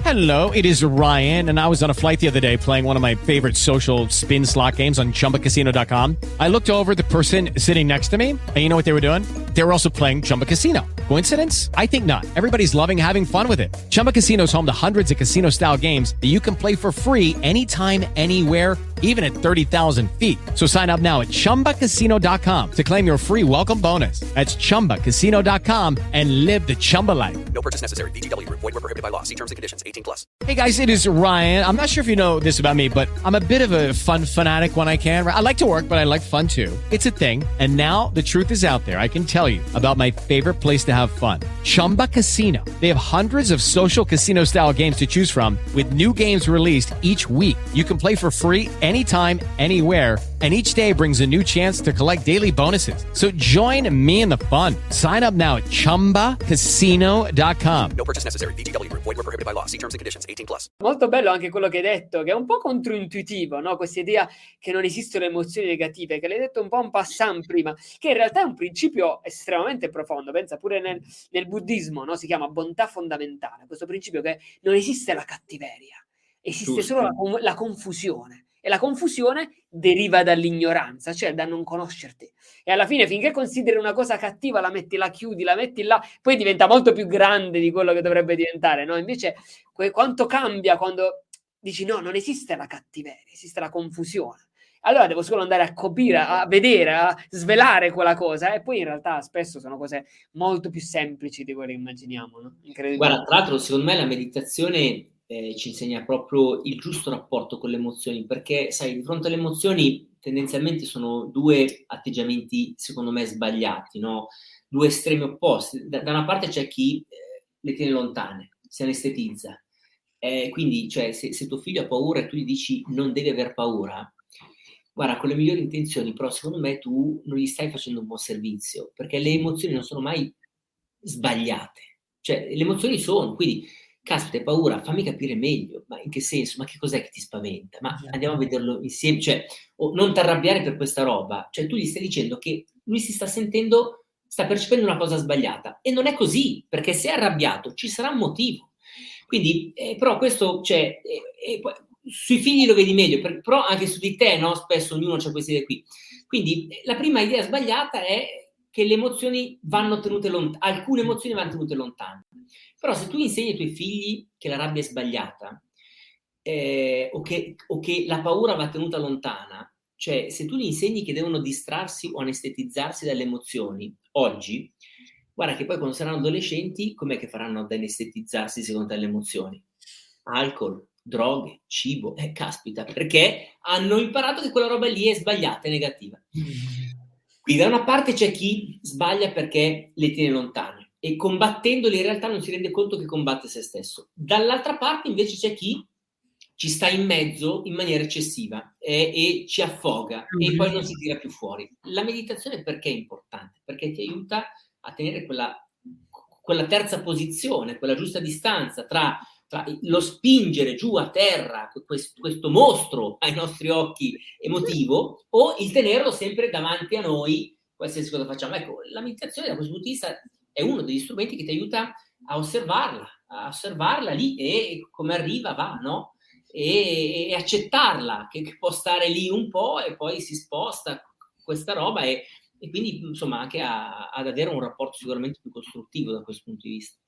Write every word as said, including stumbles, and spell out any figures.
Hello, it is Ryan, and I was on a flight the other day playing one of my favorite social spin slot games on Chumba Casino dot com. I looked over at the person sitting next to me, and you know what they were doing? They were also playing Chumba Casino. Coincidence? I think not. Everybody's loving having fun with it. Chumba Casino is home to hundreds of casino-style games that you can play for free anytime, anywhere, even at thirty thousand feet. So sign up now at Chumba Casino dot com to claim your free welcome bonus. That's Chumba Casino dot com and live the Chumba life. No purchase necessary. V G W. Void where prohibited by law. See terms and conditions. eighteen plus. Hey guys, it is Ryan. I'm not sure if you know this about me, but I'm a bit of a fun fanatic when I can. I like to work, but I like fun too. It's a thing. And now the truth is out there. I can tell you about my favorite place to have fun. Chumba Casino. They have hundreds of social casino-style games to choose from with new games released each week. You can play for free anytime, anywhere, and each day brings a new chance to collect daily bonuses. So join me in the fun. Sign up now at Chumba Casino dot com. No purchase necessary. V G W. Void where prohibited by law. See terms and conditions. eighteen plus. Molto bello anche quello che hai detto, che è un po' controintuitivo, no? Questa idea che non esistono emozioni negative, che l'hai detto un po' un passant prima, che in realtà è un principio estremamente profondo. Pensa pure nel, nel buddismo, no? Si chiama bontà fondamentale, questo principio che non esiste la cattiveria, esiste Giusto. solo la, la confusione. E la confusione deriva dall'ignoranza, cioè da non conoscerti. E alla fine, finché consideri una cosa cattiva, la metti, la chiudi, la metti là, poi diventa molto più grande di quello che dovrebbe diventare, no? Invece, que- quanto cambia quando dici no, non esiste la cattiveria, esiste la confusione. Allora devo solo andare a capire, a vedere, a svelare quella cosa, e poi in realtà spesso sono cose molto più semplici di quelle che immaginiamo, no? Incredibile. Guarda, tra l'altro, secondo me la meditazione eh, ci insegna proprio il giusto rapporto con le emozioni, perché, sai, di fronte alle emozioni tendenzialmente sono due atteggiamenti, secondo me, sbagliati, no? Due estremi opposti. Da, da una parte c'è chi eh, le tiene lontane, si anestetizza. Eh, quindi, cioè, se, se tuo figlio ha paura e tu gli dici non devi aver paura, guarda, con le migliori intenzioni, però secondo me tu non gli stai facendo un buon servizio, perché le emozioni non sono mai sbagliate. Cioè, le emozioni sono, quindi, caspita, hai paura, fammi capire meglio, ma in che senso, ma che cos'è che ti spaventa? Ma andiamo a vederlo insieme, cioè, o non ti arrabbiare per questa roba, cioè tu gli stai dicendo che lui si sta sentendo, sta percependo una cosa sbagliata, e non è così, perché se è arrabbiato ci sarà un motivo. Quindi, eh, però questo, cioè, eh, eh, sui figli lo vedi meglio, per, però anche su di te, no? Spesso ognuno ha queste idee qui. Quindi eh, la prima idea sbagliata è che le emozioni vanno tenute lontane, alcune emozioni vanno tenute lontane. Però se tu insegni ai tuoi figli che la rabbia è sbagliata, eh, o, che, o che la paura va tenuta lontana, cioè se tu gli insegni che devono distrarsi o anestetizzarsi dalle emozioni oggi, guarda che poi quando saranno adolescenti, com'è che faranno ad anestetizzarsi secondo te le emozioni? Alcol, droghe, cibo, eh, caspita, perché hanno imparato che quella roba lì è sbagliata, è negativa. Quindi da una parte c'è chi sbaglia perché le tiene lontane e combattendole in realtà non si rende conto che combatte se stesso. Dall'altra parte invece c'è chi ci sta in mezzo in maniera eccessiva e, e ci affoga mm-hmm. e poi non si tira più fuori. La meditazione perché è importante? Perché ti aiuta a tenere quella, quella terza posizione, quella giusta distanza tra, tra lo spingere giù a terra questo, questo mostro ai nostri occhi emotivo o il tenerlo sempre davanti a noi, qualsiasi cosa facciamo. Ecco, la meditazione da questo punto di vista è uno degli strumenti che ti aiuta a osservarla, a osservarla lì e come arriva va, no? E, e accettarla, che, che può stare lì un po' e poi si sposta questa roba e, e quindi insomma anche a, ad avere un rapporto sicuramente più costruttivo da questo punto di vista.